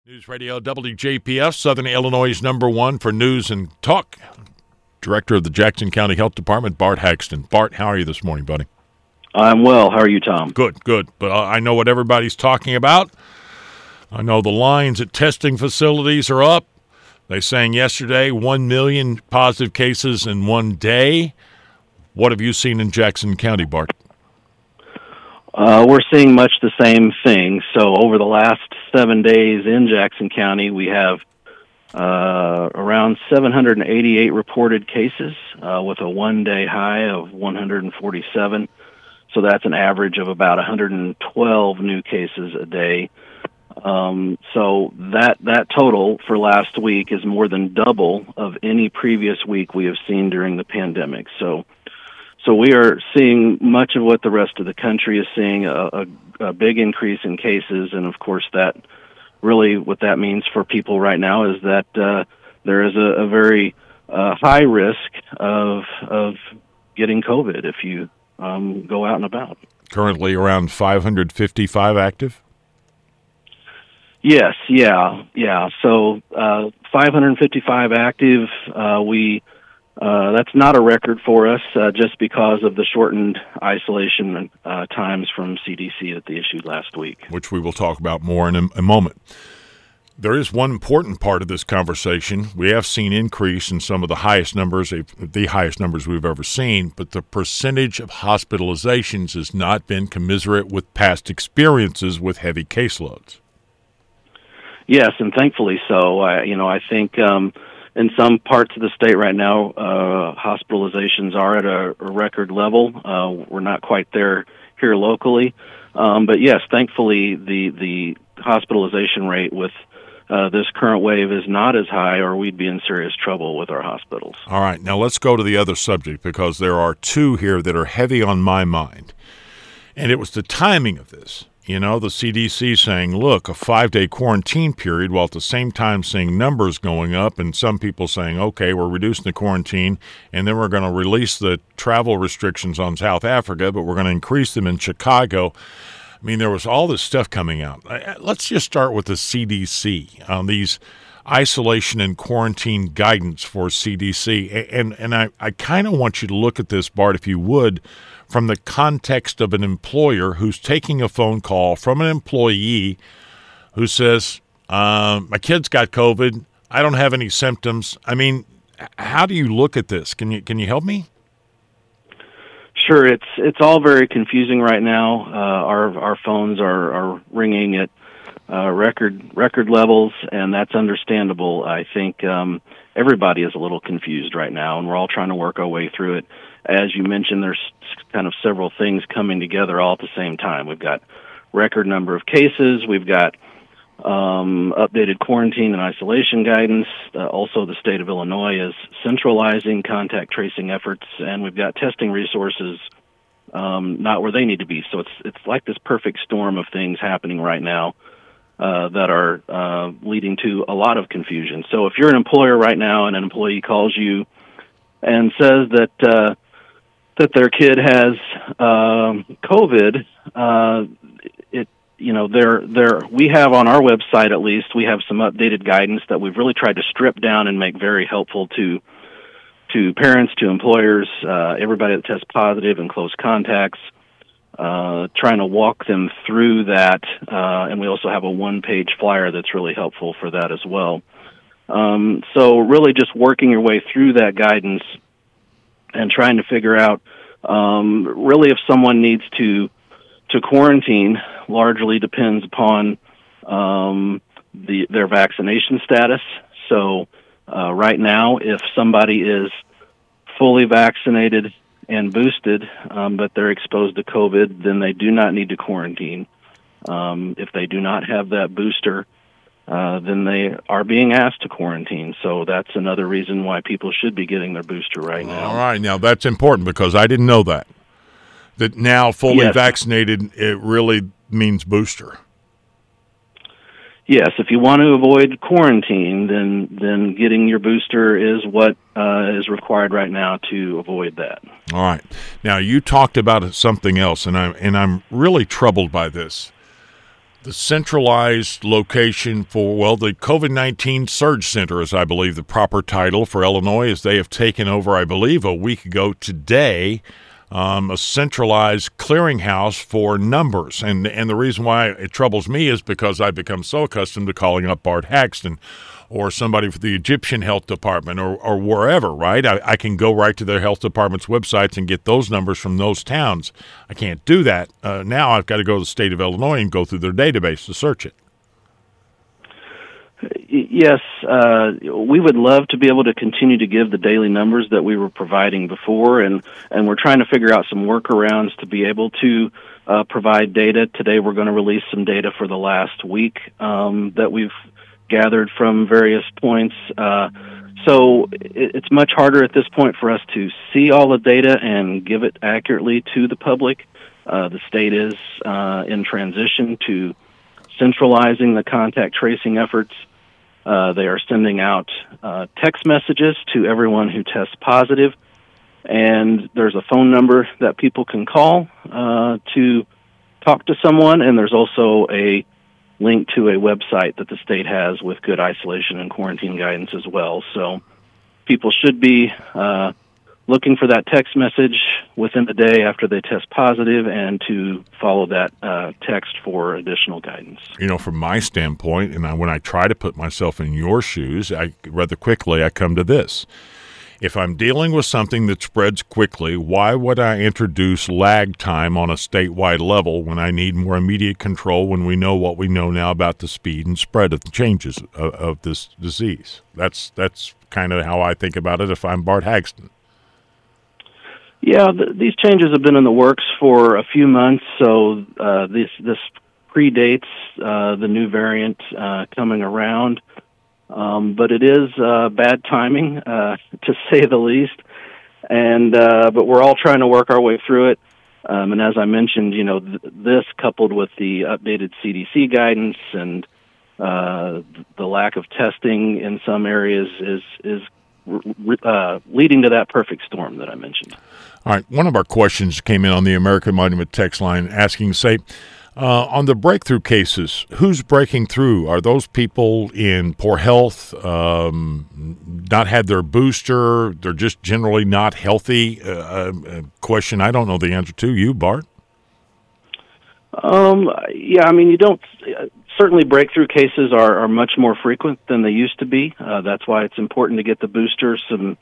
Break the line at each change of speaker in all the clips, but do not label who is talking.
News Radio WJPF, Southern Illinois' number one for news and talk. Director of the Jackson County Health Department, Bart Haxton. Bart, how are you this morning, buddy?
I'm well. How are you, Tom?
Good. But I know what everybody's talking about. I know the lines at testing facilities are up. They saying yesterday 1 million positive cases in one day. What have you seen in Jackson County, Bart?
We're seeing much the same thing. So over the last 7 days in Jackson County, we have around 788 reported cases with a one-day high of 147. So that's an average of about 112 new cases a day. So that total for last week is more than double of any previous week we have seen during the pandemic. So we are seeing much of what the rest of the country is seeing, a big increase in cases. And, of course, that really what that means for people right now is that there is a very high risk of getting COVID if you go out and about. Currently
around 555 active?
Yes, yeah. So 555 active, that's not a record for us just because of the shortened isolation times from CDC that they issued last week.
Which we will talk about more in a moment. There is one important part of this conversation. We have seen increase in some of the highest numbers we've ever seen, but the percentage of hospitalizations has not been commensurate with past experiences with heavy caseloads.
Yes, and thankfully so. I think in some parts of the state right now, hospitalizations are at a record level. We're not quite there here locally. But yes, thankfully the hospitalization rate with this current wave is not as high, or we'd be in serious trouble with our hospitals.
All right, now let's go to the other subject, because there are two here that are heavy on my mind. And it was the timing of this. You know, the CDC saying, look, a 5-day quarantine period, while at the same time seeing numbers going up, and some people saying, okay, we're reducing the quarantine, and then we're going to release the travel restrictions on South Africa, but we're going to increase them in Chicago. I mean, there was all this stuff coming out. Let's just start with the CDC on these isolation and quarantine guidance for CDC. And I kind of want you to look at this, Bart, if you would, from the context of an employer who's taking a phone call from an employee who says, my kid's got COVID, I don't have any symptoms. I mean, how do you look at this? Can you help me?
Sure, it's all very confusing right now. Our phones are ringing at record levels, and that's understandable. I think everybody is a little confused right now, and we're all trying to work our way through it. As you mentioned, there's kind of several things coming together all at the same time. We've got record number of cases. We've got updated quarantine and isolation guidance. Also, the state of Illinois is centralizing contact tracing efforts, and we've got testing resources not where they need to be. So it's like this perfect storm of things happening right now that are leading to a lot of confusion. So if you're an employer right now and an employee calls you and says that their kid has COVID, we have on our website, at least, we have some updated guidance that we've really tried to strip down and make very helpful to parents, to employers, everybody that tests positive and close contacts, trying to walk them through that. And we also have a one-page flyer that's really helpful for that as well. So really just working your way through that guidance and trying to figure out really if someone needs to quarantine largely depends upon their vaccination status. So right now, if somebody is fully vaccinated and boosted, but they're exposed to COVID, then they do not need to quarantine. If they do not have that booster, then they are being asked to quarantine. So that's another reason why people should be getting their booster right now.
All right. Now, that's important because I didn't know that. That now fully vaccinated, it really means booster.
Yes, if you want to avoid quarantine, then getting your booster is what is required right now to avoid that.
All right. Now, you talked about something else, and I'm really troubled by this. The centralized location for, well, the COVID-19 Surge Center is, I believe, the proper title for Illinois, as they have taken over, I believe, a week ago today, a centralized clearinghouse for numbers. And the reason why it troubles me is because I've become so accustomed to calling up Bart Haxton or somebody for the Egyptian Health Department or wherever, right? I can go right to their health department's websites and get those numbers from those towns. I can't do that. Now I've got to go to the state of Illinois and go through their database to search it.
Yes, we would love to be able to continue to give the daily numbers that we were providing before, and we're trying to figure out some workarounds to be able to provide data. Today we're going to release some data for the last week that we've gathered from various points. So it's much harder at this point for us to see all the data and give it accurately to the public. The state is in transition to centralizing the contact tracing efforts. They are sending out text messages to everyone who tests positive, and there's a phone number that people can call to talk to someone, and there's also a link to a website that the state has with good isolation and quarantine guidance as well. So people should be looking for that text message within the day after they test positive and to follow that text for additional guidance.
You know, from my standpoint, and when I try to put myself in your shoes, rather quickly I come to this. If I'm dealing with something that spreads quickly, why would I introduce lag time on a statewide level when I need more immediate control when we know what we know now about the speed and spread of the changes of this disease? That's kind of how I think about it if I'm Bart Haxton.
Yeah, these changes have been in the works for a few months, so this predates the new variant coming around. But it is bad timing, to say the least. And but we're all trying to work our way through it. And as I mentioned, you know, this coupled with the updated CDC guidance and the lack of testing in some areas is leading to that perfect storm that I mentioned.
All right. One of our questions came in on the American Monument text line asking, say, on the breakthrough cases, who's breaking through? Are those people in poor health, not had their booster, they're just generally not healthy? Question I don't know the answer to. You, Bart?
Yeah, I mean, you don't... Certainly breakthrough cases are much more frequent than they used to be. That's why it's important to get the booster. Some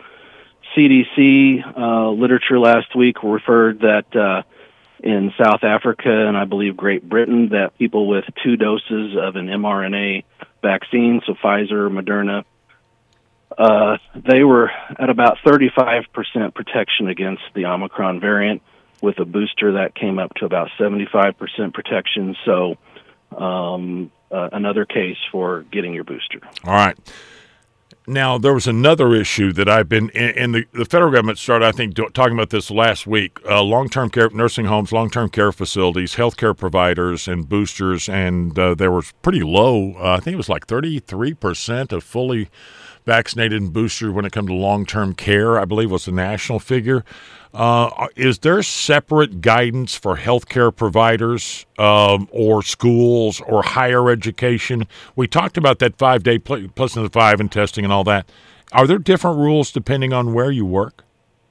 CDC literature last week referred that in South Africa and I believe Great Britain that people with 2 doses of an mRNA vaccine, so Pfizer, Moderna, they were at about 35% protection against the Omicron variant. With a booster, that came up to about 75% protection. So another case for getting your booster.
All right. Now, there was another issue that I've been, and the federal government started, I think, talking about this last week, long-term care, nursing homes, long-term care facilities, healthcare providers, and boosters, and there was pretty low, I think it was like 33% of fully vaccinated and boosted when it comes to long-term care, I believe was the national figure. Is there separate guidance for healthcare providers or schools or higher education? We talked about that 5-day plus another 5 and testing and all that. Are there different rules depending on where you work?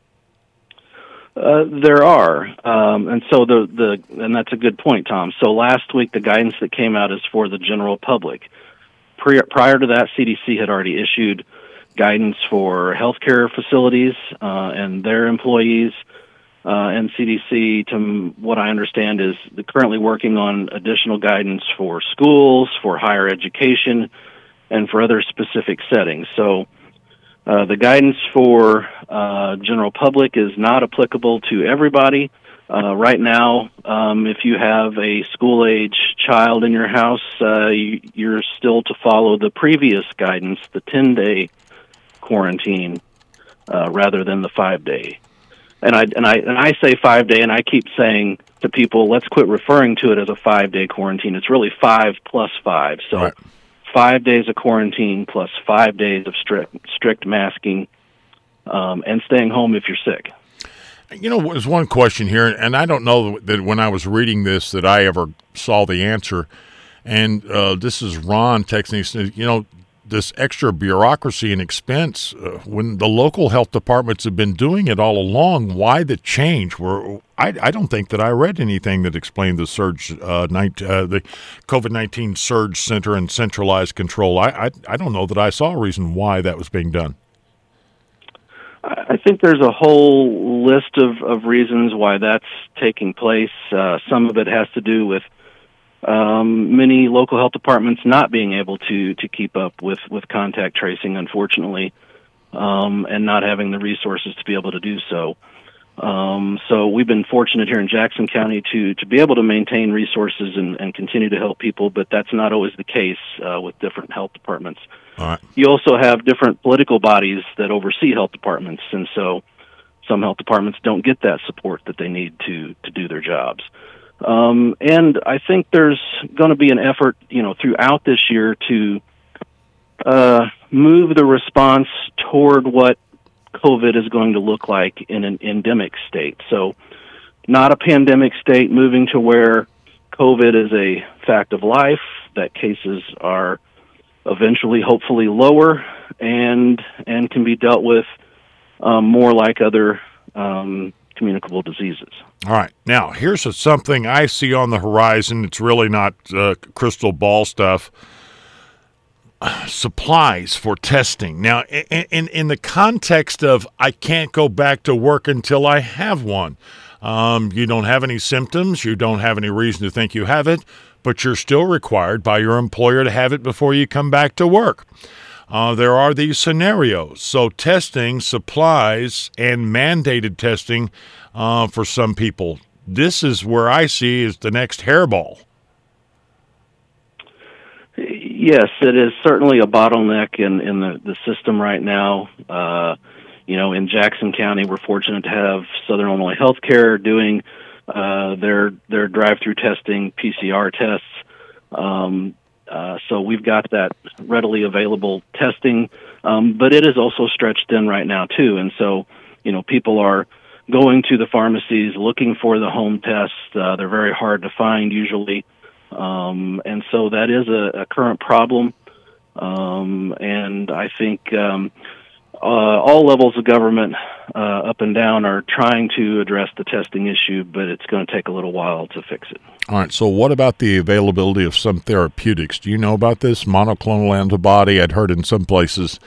There are, and so and that's a good point, Tom. So last week the guidance that came out is for the general public. Prior to that, CDC had already issued guidance for healthcare facilities and their employees, and CDC, to what I understand, is currently working on additional guidance for schools, for higher education, and for other specific settings. So the guidance for general public is not applicable to everybody. Right now, if you have a school-age child in your house, you're still to follow the previous guidance, the 10-day quarantine, rather than the 5-day. And I say 5-day, and I keep saying to people, let's quit referring to it as a 5-day quarantine. It's really 5 plus 5. So right. 5 days of quarantine plus 5 days of strict masking, and staying home if you're sick.
You know, there's one question here, and I don't know that when I was reading this that I ever saw the answer. And this is Ron texting. He said, this extra bureaucracy and expense, when the local health departments have been doing it all along, why the change? I don't think that I read anything that explained the the COVID-19 surge center and centralized control. I don't know that I saw a reason why that was being done.
I think there's a whole list of reasons why that's taking place. Some of it has to do with many local health departments not being able to keep up with contact tracing, unfortunately, and not having the resources to be able to do so. So we've been fortunate here in Jackson County to be able to maintain resources and continue to help people, but that's not always the case with different health departments.
All right.
You also have different political bodies that oversee health departments, and so some health departments don't get that support that they need to do their jobs. And I think there's going to be an effort, throughout this year to move the response toward what COVID is going to look like in an endemic state. So not a pandemic state, moving to where COVID is a fact of life, that cases are eventually, hopefully, lower and can be dealt with more like other communicable diseases.
All right. Now, here's something I see on the horizon. It's really not crystal ball stuff. Supplies for testing. Now, in the context of I can't go back to work until I have one. You don't have any symptoms. You don't have any reason to think you have it, but you're still required by your employer to have it before you come back to work. There are these scenarios. So testing, supplies, and mandated testing for some people. This is where I see is the next hairball.
Yes, it is certainly a bottleneck in the system right now. In Jackson County, we're fortunate to have Southern Illinois Healthcare doing their drive-through testing, PCR tests. So we've got that readily available testing, but it is also stretched thin right now too. And so, people are going to the pharmacies looking for the home tests. They're very hard to find usually. And so that is a current problem. And I think all levels of government up and down are trying to address the testing issue, but it's going to take a little while to fix it.
All right, so what about the availability of some therapeutics? Do you know about this monoclonal antibody? I'd heard in some places,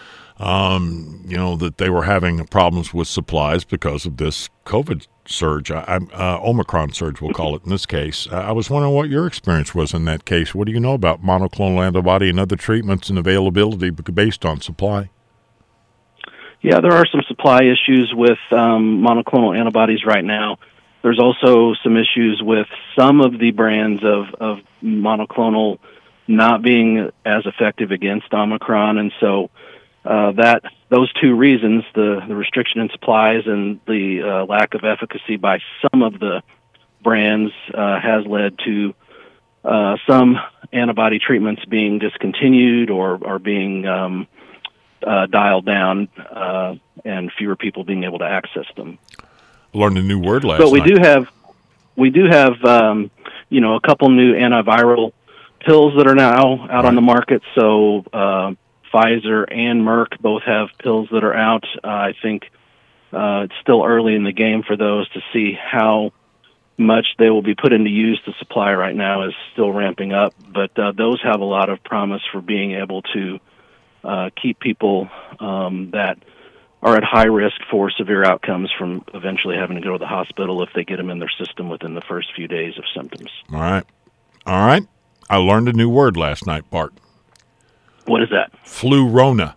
that they were having problems with supplies because of this COVID surge, Omicron surge, we'll call it in this case. I was wondering what your experience was in that case. What do you know about monoclonal antibody and other treatments and availability based on supply?
Yeah, there are some supply issues with monoclonal antibodies right now. There's also some issues with some of the brands of monoclonal not being as effective against Omicron, and so those two reasons, the restriction in supplies and the lack of efficacy by some of the brands, has led to some antibody treatments being discontinued or being dialed down, and fewer people being able to access them.
Learned a new word last
night.
But
we do have a couple new antiviral pills that are now out on the market. So Pfizer and Merck both have pills that are out. I think it's still early in the game for those to see how much they will be put into use. The supply right now is still ramping up, but those have a lot of promise for being able to keep people that are at high risk for severe outcomes from eventually having to go to the hospital if they get them in their system within the first few days of symptoms.
All right. I learned a new word last night, Bart.
What is that?
Flu-rona.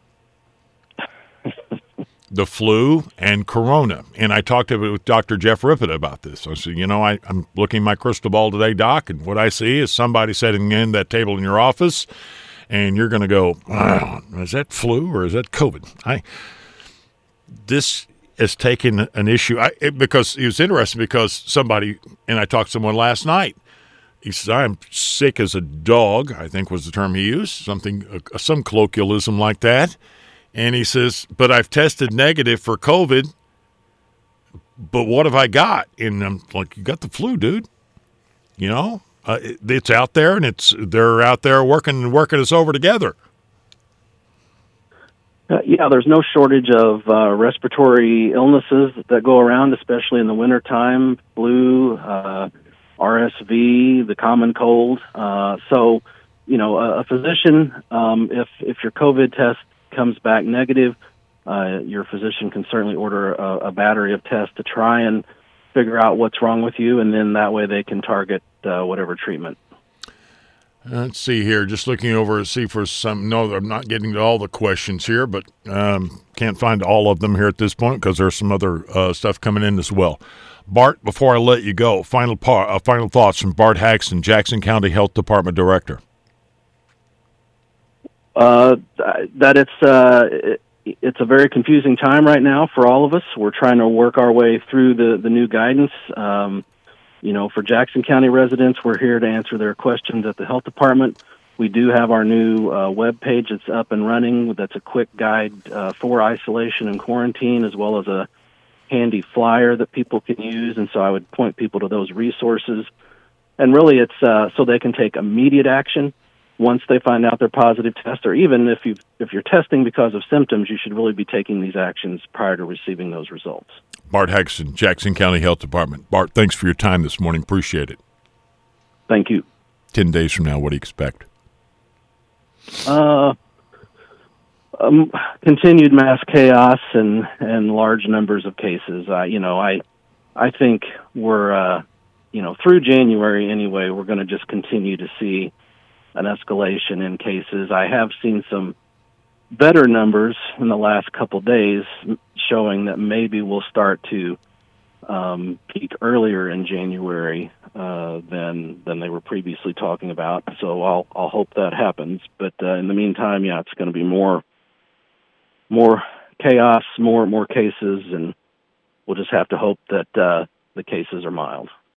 The flu and corona. And I talked with Dr. Jeff Rippett about this. I said, I'm looking at my crystal ball today, Doc, and what I see is somebody sitting in that table in your office, and you're going to go, is that flu or is that COVID? This has taken an issue, because it was interesting because somebody, and I talked to someone last night, he says, I'm sick as a dog, I think was the term he used, some colloquialism like that. And he says, but I've tested negative for COVID, but what have I got? And I'm like, you got the flu, dude. It's out there, and they're out there working us over together.
Yeah, there's no shortage of respiratory illnesses that go around, especially in the wintertime, flu, RSV, the common cold. So, a physician, if your COVID test comes back negative, your physician can certainly order a battery of tests to try and figure out what's wrong with you, and then that way they can target whatever treatment.
Let's see here. Just looking over to see for some. No, I'm not getting to all the questions here, but can't find all of them here at this point because there's some other stuff coming in as well. Bart, before I let you go, final thoughts from Bart Haxton, Jackson County Health Department Director.
That it's a very confusing time right now for all of us. We're trying to work our way through the new guidance. For Jackson County residents, we're here to answer their questions at the health department. We do have our new web page that's up and running. That's a quick guide for isolation and quarantine, as well as a handy flyer that people can use. And so I would point people to those resources. And really, it's so they can take immediate action once they find out their positive test, or even if you're testing because of symptoms, you should really be taking these actions prior to receiving those results.
Bart Haxton, Jackson County Health Department. Bart, thanks for your time this morning. Appreciate it.
Thank you. 10
days from now, what do you expect?
Continued mass chaos and large numbers of cases. I think we're through January anyway, we're going to just continue to see an escalation in cases. I have seen some better numbers in the last couple days showing that maybe we'll start to peak earlier in January than they were previously talking about. So I'll hope that happens. But in the meantime, it's going to be more chaos, more cases, and we'll just have to hope that the cases are mild.